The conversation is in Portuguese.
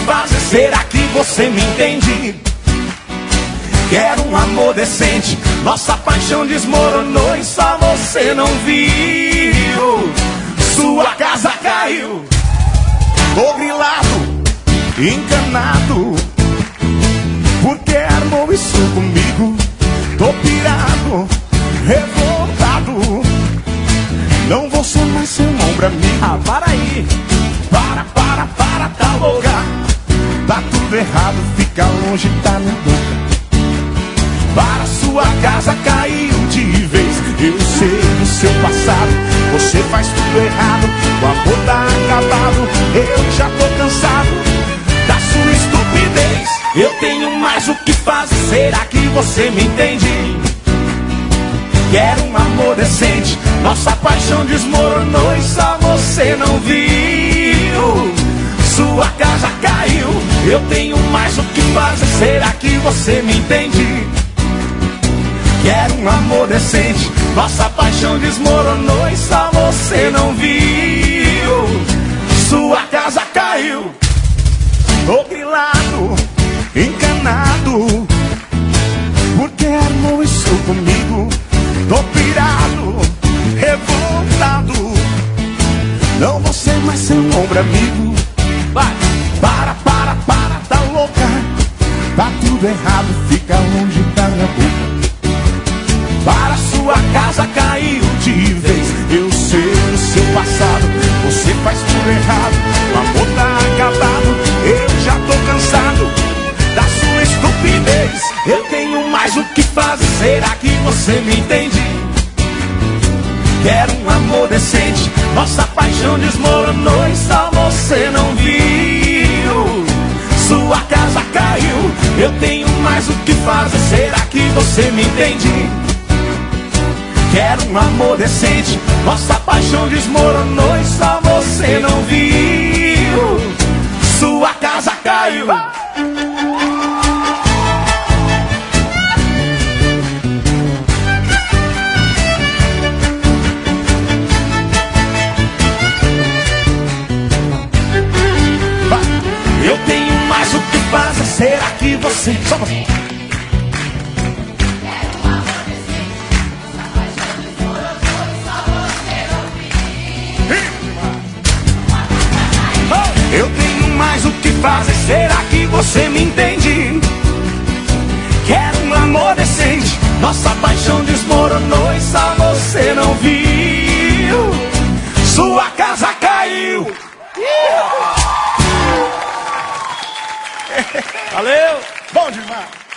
fazer, será que você me entende? Quero um amor decente, nossa paixão desmoronou e só você não viu. Sua casa caiu. Tô grilado, encanado, porque armou isso comigo. Tô pirado, revoltado, não vou ser mais seu ombro amigo. Ah, para aí. Para, tá louca. Tá tudo errado, fica longe, tá na boca. Para, sua casa caiu de vez. Eu sei do seu passado, você faz tudo errado. O amor tá acabado, eu já tô cansado da sua estupidez. Eu tenho mais o que fazer, será que você me entende? Quero um amor decente, nossa paixão desmoronou e só você não viu. Sua casa caiu, eu tenho mais o que fazer, será que você me entende? Quero um amor decente, nossa paixão desmoronou e só você não viu. Sua casa caiu. Tô grilado, encanado, porque armou isso comigo. Tô pirado, revoltado, não vou ser mais seu ombro amigo. Vai. Para, tá louca. Tá tudo errado, fica longe da minha boca. Para, sua casa caiu de vez. Eu sei do seu passado, você faz tudo errado. O amor tá acabado, eu já tô cansado da sua estupidez. Eu tenho mais o que fazer, será que você me entende? Quero um amor decente, nossa paixão desmoronou e só você não viu. Sua casa caiu, eu tenho mais o que fazer, será que você me entende? Quero um amor decente, nossa paixão desmoronou e só você não viu. Sua casa caiu. Eu tenho mais o que fazer, será que você... Só você. Eu tenho mais o que fazer, será que você me entende? Quero um amor decente, nossa paixão desmoronou e só você não viu. Sua casa caiu. Valeu. Bom demais.